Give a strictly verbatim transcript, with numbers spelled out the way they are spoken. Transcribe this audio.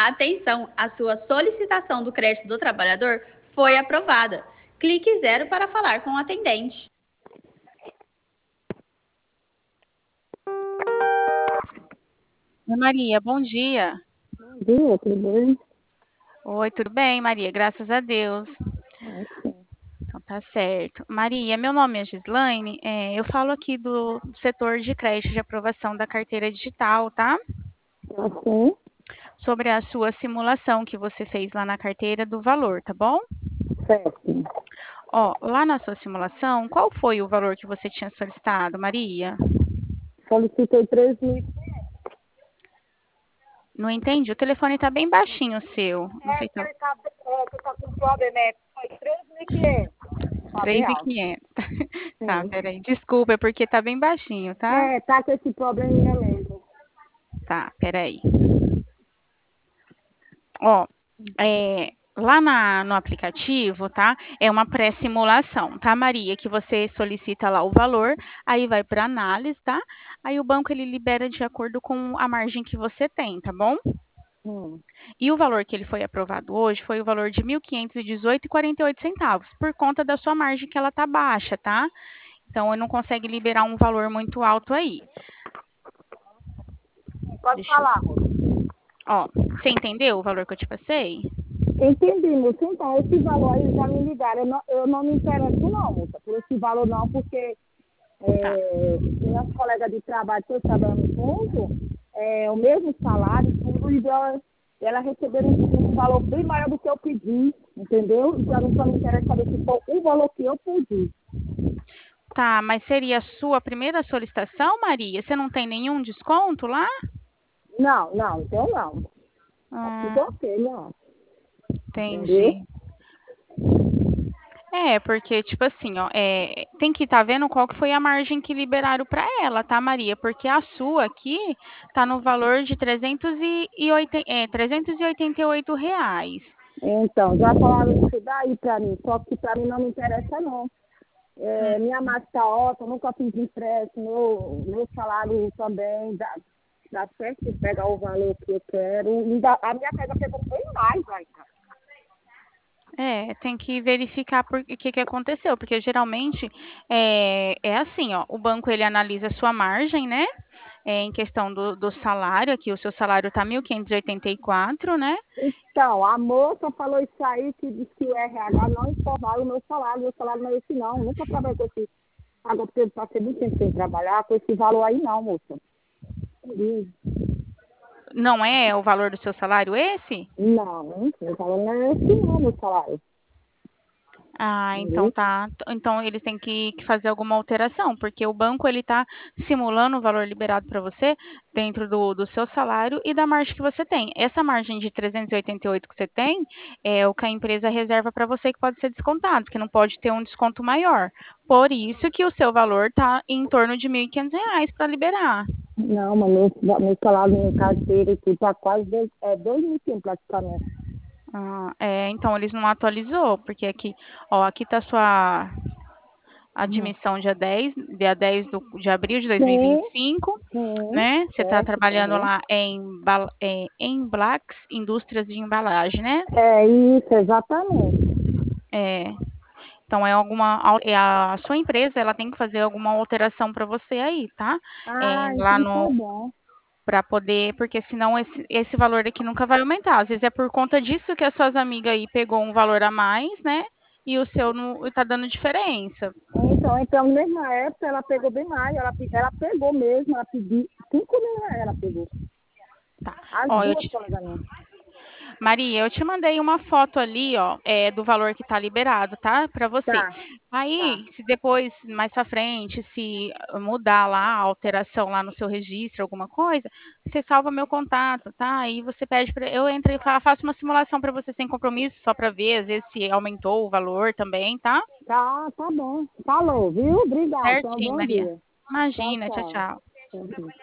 Atenção, a sua solicitação do crédito do trabalhador foi aprovada. Clique zero para falar com o atendente. Maria, bom dia. Bom dia, tudo bem? Oi, tudo bem, Maria? Graças a Deus. Ah, sim. Então tá certo. Maria, meu nome é Gislaine, é, eu falo aqui do setor de crédito de aprovação da carteira digital, tá? Assim, Sobre a sua simulação que você fez lá na carteira do valor, tá bom? certo. Ó, lá na sua simulação, qual foi o valor que você tinha solicitado, Maria? Solicitei três mil. Não entendi, o telefone tá bem baixinho o seu. Não É sei que se é ele tá, é, que tá com problema, é foi três mil e quinhentos. Tá bem alto. três mil e quinhentos. Tá, Sim. peraí. Desculpa, é porque tá bem baixinho, tá? É, tá com esse probleminha mesmo. Tá, peraí. Ó, é, lá na- no aplicativo, tá? É uma pré-simulação, tá, Maria? Que você solicita lá o valor, aí vai para análise, tá? Aí o banco ele libera de acordo com a margem que você tem, tá bom? Hum. E o valor que ele foi aprovado hoje foi o valor de mil quinhentos e dezoito e quarenta e oito centavos, por conta da sua margem que ela tá baixa, tá? Então ele não consegue liberar um valor muito alto aí. Pode Deixa eu... falar, moça. Ó, você entendeu o valor que eu te passei? Entendi, moça. Então, esse valor aí já me ligaram. Eu não, eu não me interesso, não, moça, por esse valor, não, porque Tá. é, minhas colegas de trabalho que eu trabalhando junto, é, o mesmo salário, tudo, e ela, ela receberam um, um valor bem maior do que eu pedi, entendeu? Então, eu só me interessa saber se for o valor que eu pedi. Tá, mas seria a sua primeira solicitação, Maria? Você não tem nenhum desconto lá? Não, não, então não. Tá Hum, tudo ok, não. Entendeu? entendi. É, porque, tipo assim, ó, é, tem que estar vendo qual que foi a margem que liberaram para ela, tá, Maria? Porque a sua aqui tá no valor de trezentos e oitenta, é, trezentos e oitenta e oito reais. Então, já falaram isso daí pra mim, só que pra mim não me interessa, não. É, minha marca tá ótima, nunca fiz empréstimo, meu, meu salário também dá, dá certo de pegar o valor que eu quero. Ainda, a minha pega pegou bem mais ainda. É, tem que verificar por que que aconteceu, porque geralmente é, é assim, ó, o banco ele analisa a sua margem, né? É, em questão do, do salário, aqui o seu salário tá mil quinhentos e oitenta e quatro, né? Então, a moça falou isso aí, que disse que o R H não informaram o meu salário, meu salário não é esse não. Nunca trabalhei com esse, agora porque eu passei muito tempo sem trabalhar com esse valor aí não, moça. Não é o valor do seu salário esse? Não, meu valor não é esse não, meu salário. Ah, então Entendeu? tá. Então eles têm que, que fazer alguma alteração, porque o banco ele tá simulando o valor liberado para você dentro do, do seu salário e da margem que você tem. Essa margem de trezentos e oitenta e oito que você tem é o que a empresa reserva para você que pode ser descontado, que não pode ter um desconto maior. Por isso que o seu valor tá em torno de mil e quinhentos reais para liberar. Não, mas meu, meu salário, minha carteira e tudo, tá quase dois, é, dois mil e cem praticamente. Ah, é, então eles não atualizou, porque aqui, ó, aqui tá sua Uhum. admissão dia dez, dia dez do, de abril de dois mil e vinte Sim, e cinco, sim, né? Você está certo, trabalhando uhum. lá em, Bal- é, em Blacks Indústrias de Embalagem, né? É isso, exatamente. É, então é alguma, al- é a sua empresa, ela tem que fazer alguma alteração para você aí, tá? É, Ah, lá então tá no bom. para poder, porque senão esse, esse valor aqui nunca vai aumentar. Às vezes é por conta disso que as suas amigas aí pegou um valor a mais, né? E o seu não está dando diferença. Então, então, na mesma época, ela pegou bem mais, ela, pe- ela pegou mesmo, ela pediu cinco mil reais, ela pegou. Tá. As Ó, eu duas te, colegas minhas. Maria, eu te mandei uma foto ali, ó, é, do valor que tá liberado, tá? Para você. Tá, tá. Aí, se depois, mais pra frente, se mudar lá, a alteração lá no seu registro, alguma coisa, você salva meu contato, tá? Aí você pede para eu entro e fa- faço uma simulação para você sem compromisso, só para ver, às vezes, se aumentou o valor também, tá? Tá, tá bom. Falou, viu? Obrigado. Então, Certinho, bom Maria. dia. Tchau, Imagina, tchau, tchau. tchau. Tchau, tchau.